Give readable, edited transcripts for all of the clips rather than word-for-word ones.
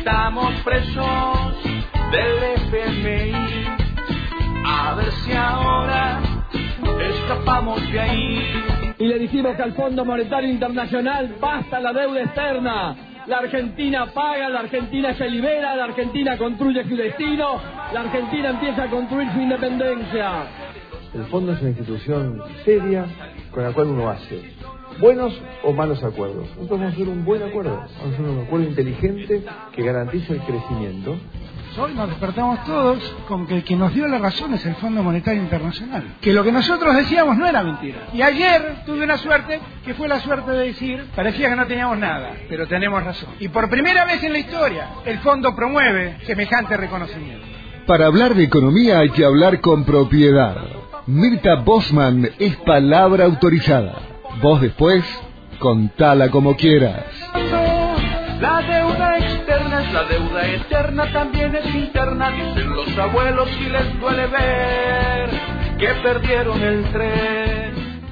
estamos presos del FMI. A ver si ahora escapamos de ahí. Y le dijimos al Fondo Monetario Internacional: basta la deuda externa. La Argentina paga, la Argentina se libera, la Argentina construye su destino, la Argentina empieza a construir su independencia. El fondo es una institución seria con la cual uno hace buenos o malos acuerdos. Nosotros vamos a hacer un buen acuerdo, vamos a hacer un acuerdo inteligente que garantice el crecimiento. Hoy nos despertamos todos con que el que nos dio la razón es el Fondo Monetario Internacional. Que lo que nosotros decíamos no era mentira. Y ayer tuve una suerte, que fue la suerte de decir, parecía que no teníamos nada, pero tenemos razón. Y por primera vez en la historia, el Fondo promueve semejante reconocimiento. Para hablar de economía hay que hablar con propiedad. Mirta Bosman es palabra autorizada. Vos después, contala como quieras. La deuda externa es la deuda eterna, también es interna. Dicen los abuelos y les duele ver que perdieron el tren.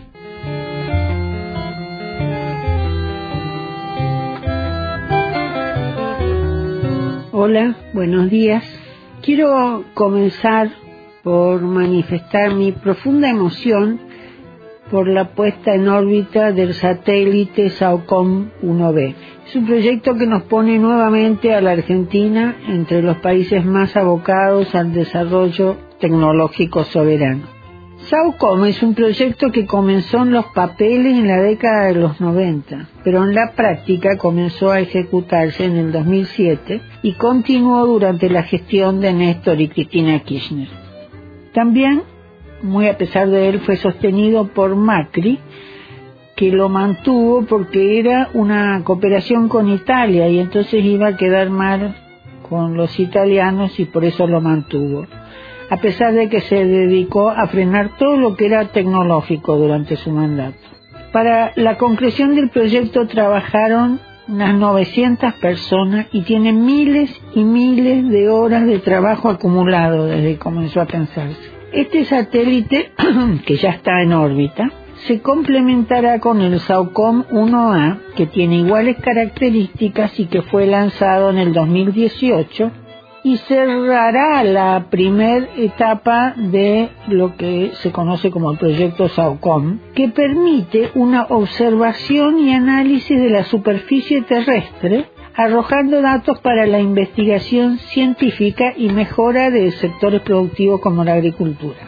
Hola, buenos días. Quiero comenzar por manifestar mi profunda emoción por la puesta en órbita del satélite SAOCOM 1B. Es un proyecto que nos pone nuevamente a la Argentina entre los países más abocados al desarrollo tecnológico soberano. SAOCOM es un proyecto que comenzó en los papeles en la década de los 90, pero en la práctica comenzó a ejecutarse en el 2007 y continuó durante la gestión de Néstor y Cristina Kirchner. También, muy a pesar de él, fue sostenido por Macri, que lo mantuvo porque era una cooperación con Italia y entonces iba a quedar mal con los italianos y por eso lo mantuvo, a pesar de que se dedicó a frenar todo lo que era tecnológico durante su mandato. Para la concreción del proyecto trabajaron unas 900 personas y tiene miles y miles de horas de trabajo acumulado desde que comenzó a pensarse. Este satélite, que ya está en órbita, se complementará con el SAOCOM 1A, que tiene iguales características y que fue lanzado en el 2018, y cerrará la primera etapa de lo que se conoce como el proyecto SAOCOM, que permite una observación y análisis de la superficie terrestre, arrojando datos para la investigación científica y mejora de sectores productivos como la agricultura.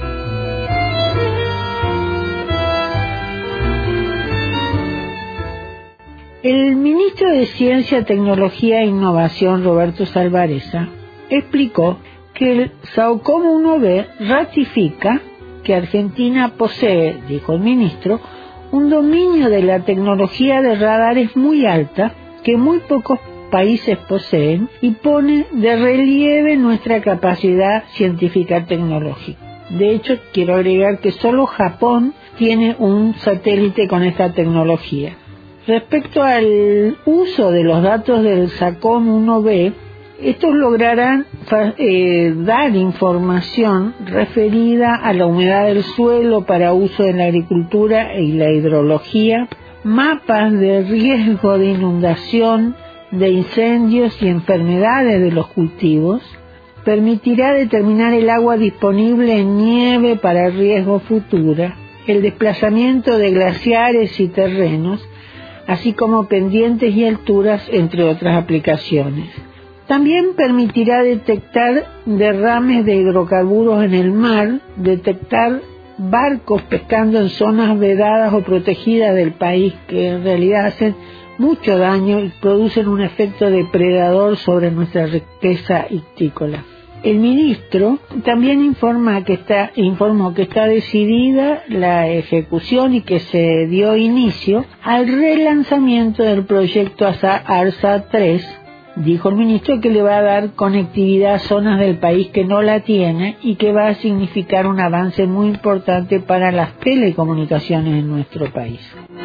El ministro de Ciencia, Tecnología e Innovación, Roberto Salvarezza, explicó que el SAOCOM 1B ratifica que Argentina posee, dijo el ministro, un dominio de la tecnología de radares muy alta que muy pocos países poseen y pone de relieve nuestra capacidad científica tecnológica. De hecho, quiero agregar que solo Japón tiene un satélite con esta tecnología. Respecto al uso de los datos del SAOCOM 1B, estos lograrán dar información referida a la humedad del suelo para uso en la agricultura y la hidrología, mapas de riesgo de inundación, de incendios y enfermedades de los cultivos, permitirá determinar el agua disponible en nieve para riesgo futura, el desplazamiento de glaciares y terrenos, así como pendientes y alturas, entre otras aplicaciones. También permitirá detectar derrames de hidrocarburos en el mar, detectar barcos pescando en zonas vedadas o protegidas del país que en realidad hacen mucho daño y producen un efecto depredador sobre nuestra riqueza ictícola. El ministro también informó que está decidida la ejecución y que se dio inicio al relanzamiento del proyecto ARSA-3. Dijo el ministro que le va a dar conectividad a zonas del país que no la tienen y que va a significar un avance muy importante para las telecomunicaciones en nuestro país.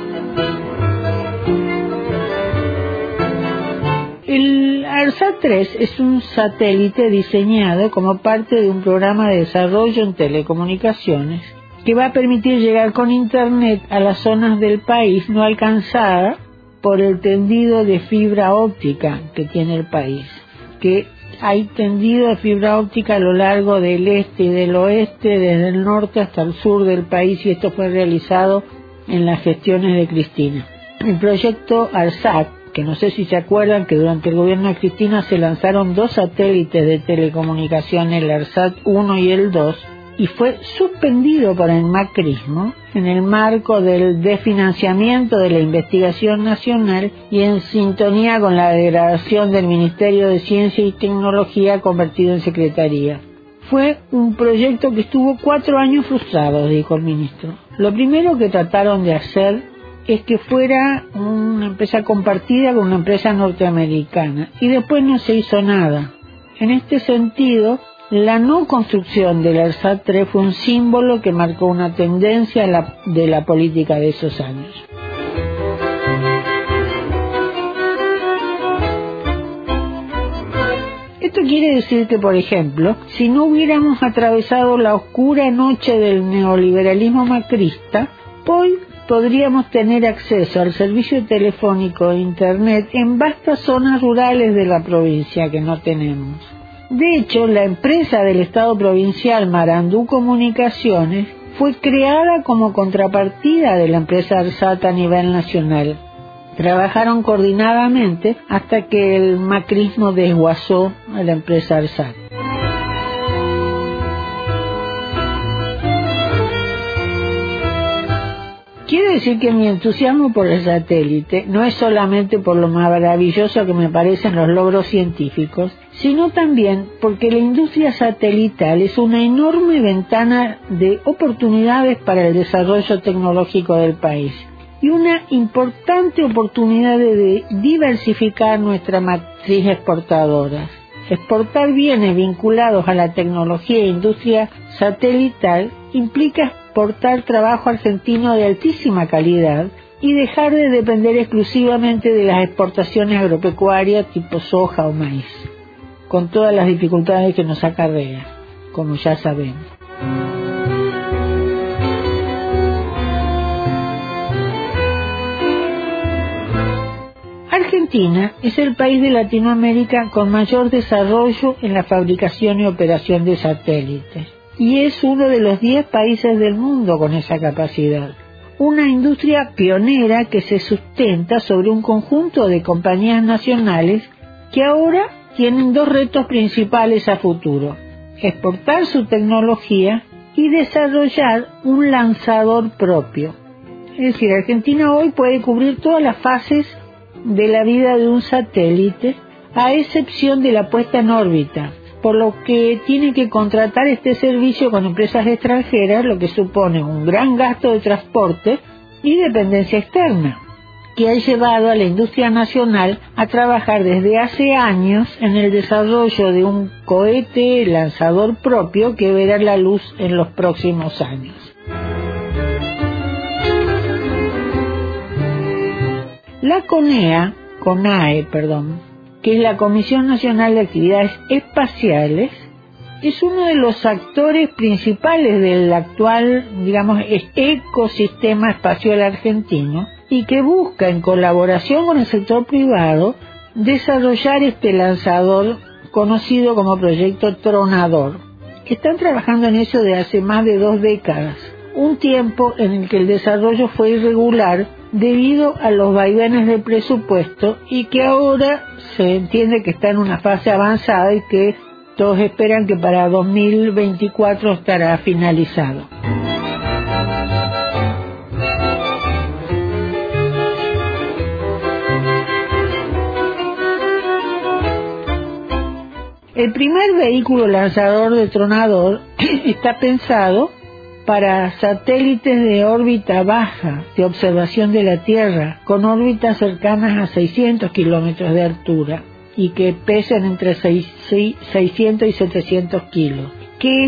El ARSA-3 es un satélite diseñado como parte de un programa de desarrollo en telecomunicaciones que va a permitir llegar con Internet a las zonas del país no alcanzadas por el tendido de fibra óptica que tiene el país, que hay tendido de fibra óptica a lo largo del este y del oeste, desde el norte hasta el sur del país, y esto fue realizado en las gestiones de Cristina. El proyecto ARSAT, que no sé si se acuerdan que durante el gobierno de Cristina se lanzaron 2 satélites de telecomunicaciones, el ARSAT 1 y el 2, y fue suspendido por el macrismo en el marco del desfinanciamiento de la investigación nacional y en sintonía con la degradación del Ministerio de Ciencia y Tecnología convertido en Secretaría. Fue un proyecto que estuvo 4 años frustrado, dijo el ministro. Lo primero que trataron de hacer es que fuera una empresa compartida con una empresa norteamericana, y después no se hizo nada. En este sentido, la no construcción del ARSAT 3 fue un símbolo que marcó una tendencia de la política de esos años. Esto quiere decir que, por ejemplo, si no hubiéramos atravesado la oscura noche del neoliberalismo macrista, hoy podríamos tener acceso al servicio telefónico e Internet en vastas zonas rurales de la provincia que no tenemos. De hecho, la empresa del Estado provincial Marandú Comunicaciones fue creada como contrapartida de la empresa ARSAT a nivel nacional. Trabajaron coordinadamente hasta que el macrismo desguazó a la empresa ARSAT. Quiere decir que mi entusiasmo por el satélite no es solamente por lo maravilloso que me parecen los logros científicos, sino también porque la industria satelital es una enorme ventana de oportunidades para el desarrollo tecnológico del país y una importante oportunidad de diversificar nuestra matriz exportadora. Exportar bienes vinculados a la tecnología e industria satelital implica exportar trabajo argentino de altísima calidad y dejar de depender exclusivamente de las exportaciones agropecuarias tipo soja o maíz, con todas las dificultades que nos acarrea, como ya sabemos. Argentina es el país de Latinoamérica con mayor desarrollo en la fabricación y operación de satélites, y es uno de los 10 países del mundo con esa capacidad. Una industria pionera que se sustenta sobre un conjunto de compañías nacionales que ahora tienen 2 retos principales a futuro: exportar su tecnología y desarrollar un lanzador propio. Es decir, Argentina hoy puede cubrir todas las fases de la vida de un satélite, a excepción de la puesta en órbita, por lo que tiene que contratar este servicio con empresas extranjeras, lo que supone un gran gasto de transporte y dependencia externa, que ha llevado a la industria nacional a trabajar desde hace años en el desarrollo de un cohete lanzador propio que verá la luz en los próximos años. La CONAE, que es la Comisión Nacional de Actividades Espaciales, es uno de los actores principales del actual, ecosistema espacial argentino, y que busca, en colaboración con el sector privado, desarrollar este lanzador conocido como Proyecto Tronador. Están trabajando en eso de hace más de 2 décadas, un tiempo en el que el desarrollo fue irregular debido a los vaivenes del presupuesto, y que ahora se entiende que está en una fase avanzada y que todos esperan que para 2024 estará finalizado. El primer vehículo lanzador de Tronador está pensado para satélites de órbita baja de observación de la Tierra, con órbitas cercanas a 600 kilómetros de altura y que pesan entre 600 y 700 kilos, que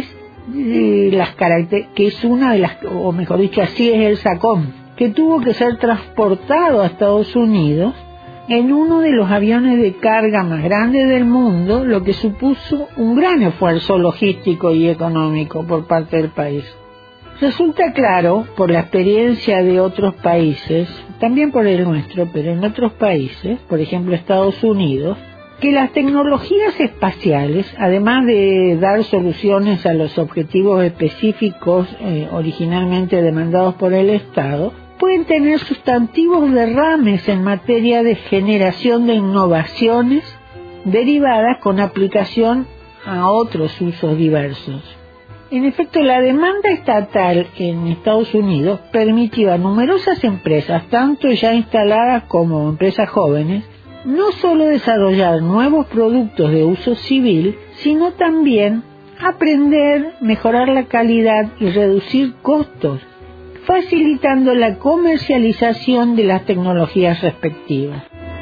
es una de las, o mejor dicho, así es el SACOM, que tuvo que ser transportado a Estados Unidos en uno de los aviones de carga más grandes del mundo, lo que supuso un gran esfuerzo logístico y económico por parte del país. Resulta claro, por la experiencia de otros países, también por el nuestro, pero en otros países, por ejemplo Estados Unidos, que las tecnologías espaciales, además de dar soluciones a los objetivos específicos originalmente demandados por el Estado, pueden tener sustantivos derrames en materia de generación de innovaciones derivadas con aplicación a otros usos diversos. En efecto, la demanda estatal en Estados Unidos permitió a numerosas empresas, tanto ya instaladas como empresas jóvenes, no solo desarrollar nuevos productos de uso civil, sino también aprender, mejorar la calidad y reducir costos, facilitando la comercialización de las tecnologías respectivas.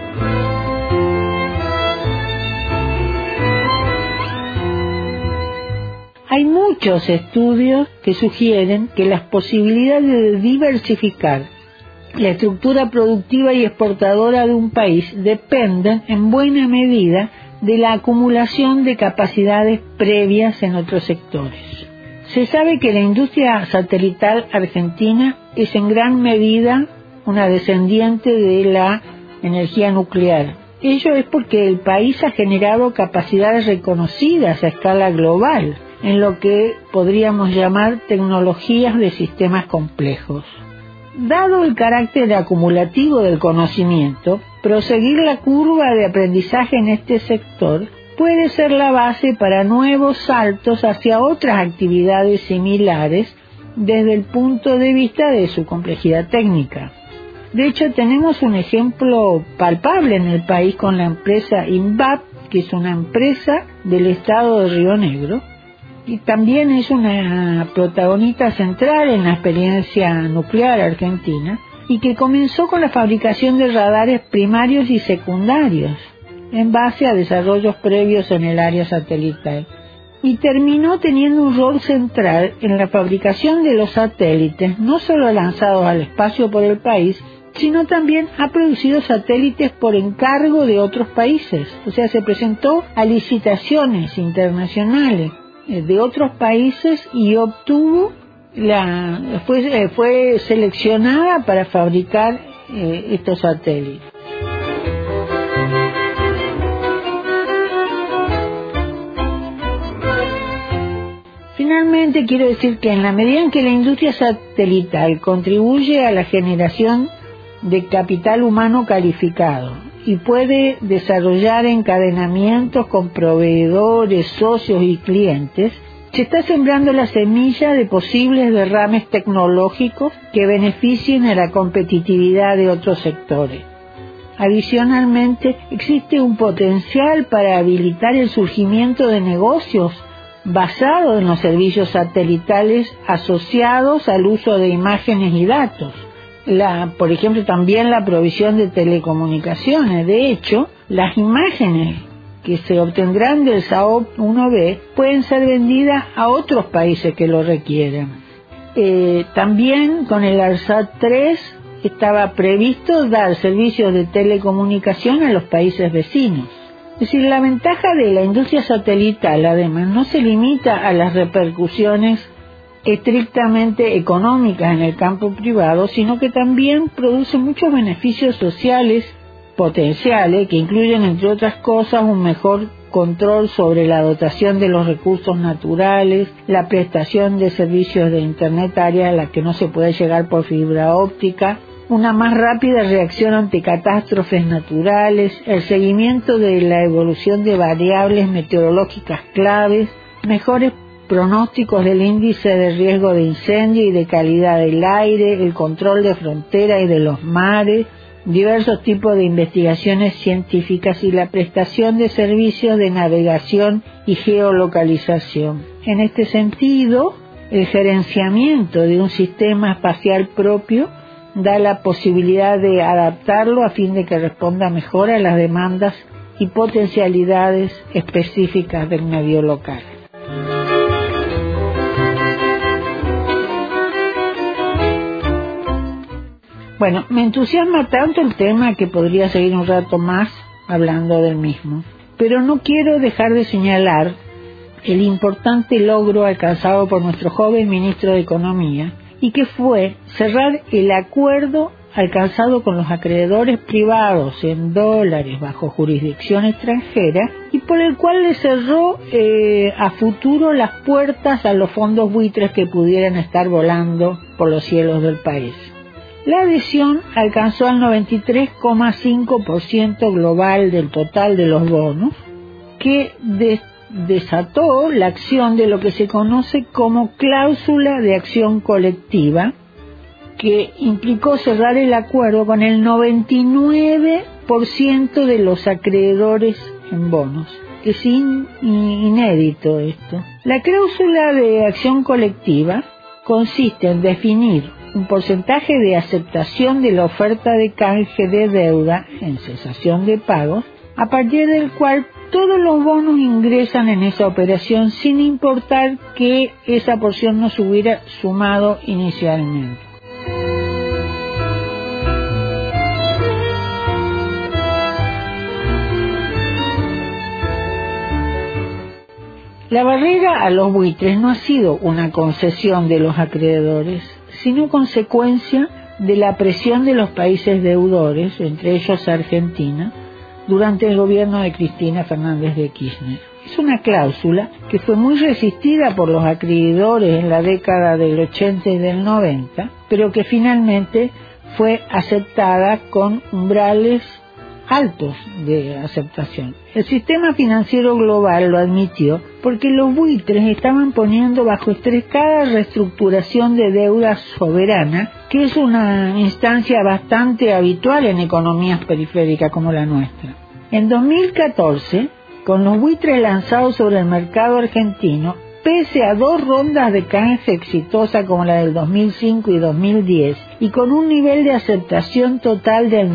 Hay muchos estudios que sugieren que las posibilidades de diversificar la estructura productiva y exportadora de un país dependen en buena medida de la acumulación de capacidades previas en otros sectores. Se sabe que la industria satelital argentina es en gran medida una descendiente de la energía nuclear. Ello es porque el país ha generado capacidades reconocidas a escala global en lo que podríamos llamar tecnologías de sistemas complejos. Dado el carácter acumulativo del conocimiento, proseguir la curva de aprendizaje en este sector puede ser la base para nuevos saltos hacia otras actividades similares desde el punto de vista de su complejidad técnica. De hecho, tenemos un ejemplo palpable en el país con la empresa INVAP, que es una empresa del estado de Río Negro, y también es una protagonista central en la experiencia nuclear argentina, y que comenzó con la fabricación de radares primarios y secundarios, en base a desarrollos previos en el área satelital, y terminó teniendo un rol central en la fabricación de los satélites, no solo lanzados al espacio por el país, sino también ha producido satélites por encargo de otros países. O sea, se presentó a licitaciones internacionales de otros países y obtuvo fue seleccionada para fabricar estos satélites. Finalmente, quiero decir que en la medida en que la industria satelital contribuye a la generación de capital humano calificado y puede desarrollar encadenamientos con proveedores, socios y clientes, se está sembrando la semilla de posibles derrames tecnológicos que beneficien a la competitividad de otros sectores. Adicionalmente, existe un potencial para habilitar el surgimiento de negocios basados en los servicios satelitales asociados al uso de imágenes y datos. Por ejemplo, también la provisión de telecomunicaciones. De hecho, las imágenes que se obtendrán del SAOP-1B pueden ser vendidas a otros países que lo requieran. También con el ARSAT-3 estaba previsto dar servicios de telecomunicación a los países vecinos. Es decir, la ventaja de la industria satelital, además, no se limita a las repercusiones estrictamente económicas en el campo privado, sino que también produce muchos beneficios sociales potenciales que incluyen, entre otras cosas, un mejor control sobre la dotación de los recursos naturales, la prestación de servicios de Internet área a la que no se puede llegar por fibra óptica, una más rápida reacción ante catástrofes naturales, el seguimiento de la evolución de variables meteorológicas claves, mejores pronósticos del índice de riesgo de incendio y de calidad del aire, el control de fronteras y de los mares, diversos tipos de investigaciones científicas y la prestación de servicios de navegación y geolocalización. En este sentido, el gerenciamiento de un sistema espacial propio da la posibilidad de adaptarlo a fin de que responda mejor a las demandas y potencialidades específicas del medio local. Bueno, me entusiasma tanto el tema que podría seguir un rato más hablando del mismo, pero no quiero dejar de señalar el importante logro alcanzado por nuestro joven ministro de Economía, y que fue cerrar el acuerdo alcanzado con los acreedores privados en dólares bajo jurisdicción extranjera y por el cual le cerró a futuro las puertas a los fondos buitres que pudieran estar volando por los cielos del país. La adhesión alcanzó al 93,5% global del total de los bonos, que desató la acción de lo que se conoce como cláusula de acción colectiva, que implicó cerrar el acuerdo con el 99% de los acreedores en bonos. Es inédito esto. La cláusula de acción colectiva consiste en definir un porcentaje de aceptación de la oferta de canje de deuda en cesación de pagos, a partir del cual todos los bonos ingresan en esa operación sin importar que esa porción no se hubiera sumado inicialmente. La barrera a los buitres no ha sido una concesión de los acreedores, sino consecuencia de la presión de los países deudores, entre ellos Argentina, durante el gobierno de Cristina Fernández de Kirchner. Es una cláusula que fue muy resistida por los acreedores en la década del 80 y del 90, pero que finalmente fue aceptada con umbrales altos de aceptación. El sistema financiero global lo admitió porque los buitres estaban poniendo bajo estrés cada reestructuración de deuda soberana, que es una instancia bastante habitual en economías periféricas como la nuestra. En 2014, con los buitres lanzados sobre el mercado argentino, pese a 2 rondas de canje exitosas como la del 2005 y 2010, y con un nivel de aceptación total del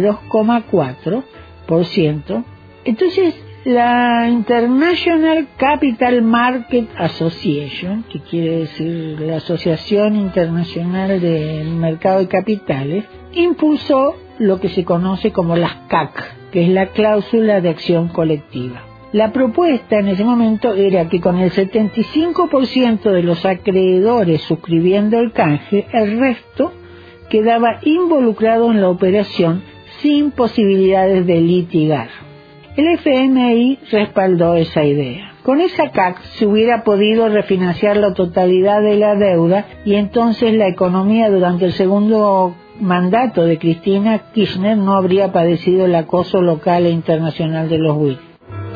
92,4%, entonces la International Capital Market Association, que quiere decir la Asociación Internacional del Mercado de Capitales, impulsó lo que se conoce como las CAC, que es la cláusula de acción colectiva. La propuesta en ese momento era que con el 75% de los acreedores suscribiendo el canje, el resto quedaba involucrado en la operación sin posibilidades de litigar. El FMI respaldó esa idea. Con esa CAC se hubiera podido refinanciar la totalidad de la deuda y entonces la economía durante el segundo mandato de Cristina Kirchner no habría padecido el acoso local e internacional de los buitres.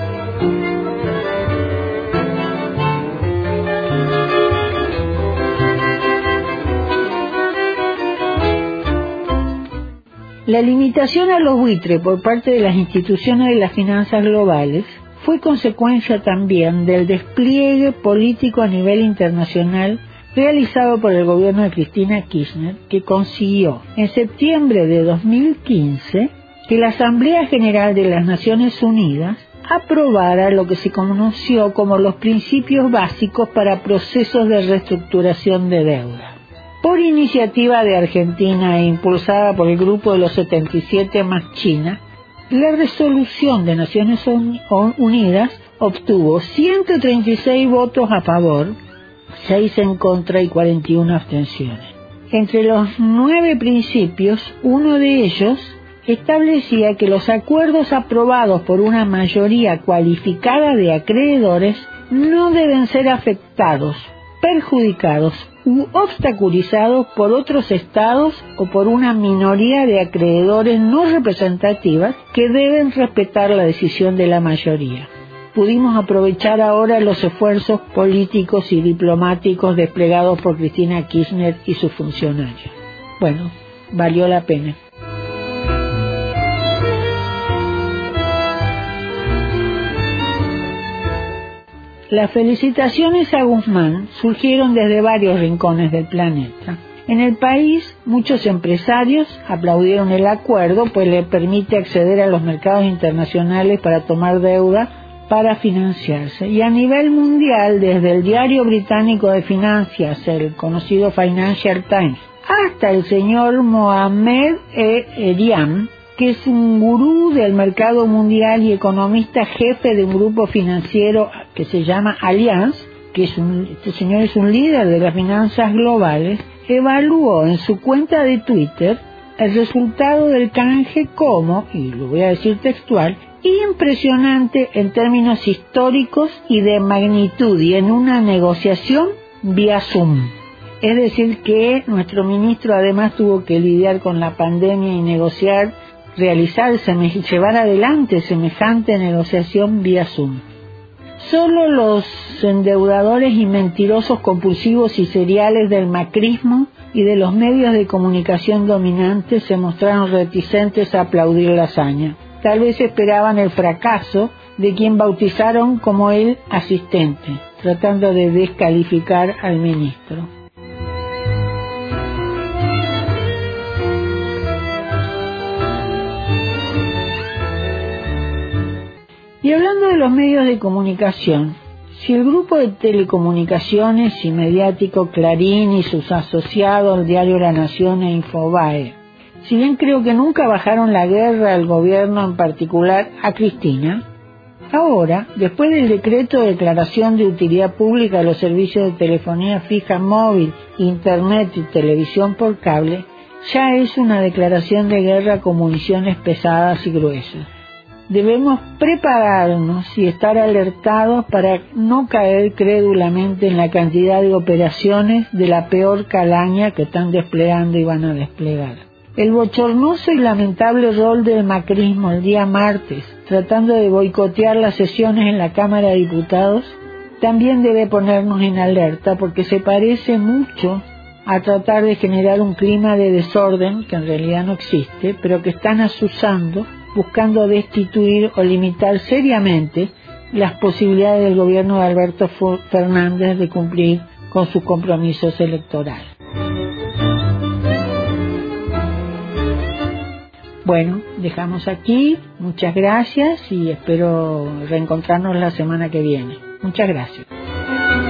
La limitación a los buitres por parte de las instituciones de las finanzas globales fue consecuencia también del despliegue político a nivel internacional realizado por el gobierno de Cristina Kirchner, que consiguió en septiembre de 2015 que la Asamblea General de las Naciones Unidas aprobara lo que se conoció como los principios básicos para procesos de reestructuración de deuda. Por iniciativa de Argentina e impulsada por el Grupo de los 77 más China, la resolución de Naciones Unidas obtuvo 136 votos a favor, 6 en contra y 41 abstenciones. Entre los 9 principios, uno de ellos establecía que los acuerdos aprobados por una mayoría cualificada de acreedores no deben ser afectados, perjudicados u obstaculizados por otros estados o por una minoría de acreedores no representativas que deben respetar la decisión de la mayoría. Pudimos aprovechar ahora los esfuerzos políticos y diplomáticos desplegados por Cristina Kirchner y sus funcionarios. Bueno, valió la pena. Las felicitaciones a Guzmán surgieron desde varios rincones del planeta. En el país, muchos empresarios aplaudieron el acuerdo, pues le permite acceder a los mercados internacionales para tomar deuda para financiarse. Y a nivel mundial, desde el diario británico de finanzas, el conocido Financial Times, hasta el señor Mohamed Eriam, que es un gurú del mercado mundial y economista jefe de un grupo financiero que se llama Allianz, este señor es un líder de las finanzas globales, evaluó en su cuenta de Twitter el resultado del canje como, y lo voy a decir textual, impresionante en términos históricos y de magnitud, y en una negociación vía Zoom. Es decir, que nuestro ministro además tuvo que lidiar con la pandemia y negociar, llevar adelante semejante negociación vía Zoom. Solo los endeudadores y mentirosos compulsivos y seriales del macrismo y de los medios de comunicación dominantes se mostraron reticentes a aplaudir la hazaña. Tal vez esperaban el fracaso de quien bautizaron como el asistente, tratando de descalificar al ministro. Y hablando de los medios de comunicación, si el grupo de telecomunicaciones y mediático Clarín y sus asociados, el diario La Nación e Infobae, si bien creo que nunca bajaron la guerra al gobierno, en particular a Cristina, ahora, después del decreto de declaración de utilidad pública de los servicios de telefonía fija móvil, internet y televisión por cable, ya es una declaración de guerra con municiones pesadas y gruesas. Debemos prepararnos y estar alertados para no caer crédulamente en la cantidad de operaciones de la peor calaña que están desplegando y van a desplegar. El bochornoso y lamentable rol del macrismo el día martes, tratando de boicotear las sesiones en la Cámara de Diputados, también debe ponernos en alerta porque se parece mucho a tratar de generar un clima de desorden que en realidad no existe, pero que están azuzando, buscando destituir o limitar seriamente las posibilidades del gobierno de Alberto Fernández de cumplir con sus compromisos electorales. Bueno, dejamos aquí. Muchas gracias y espero reencontrarnos la semana que viene. Muchas gracias.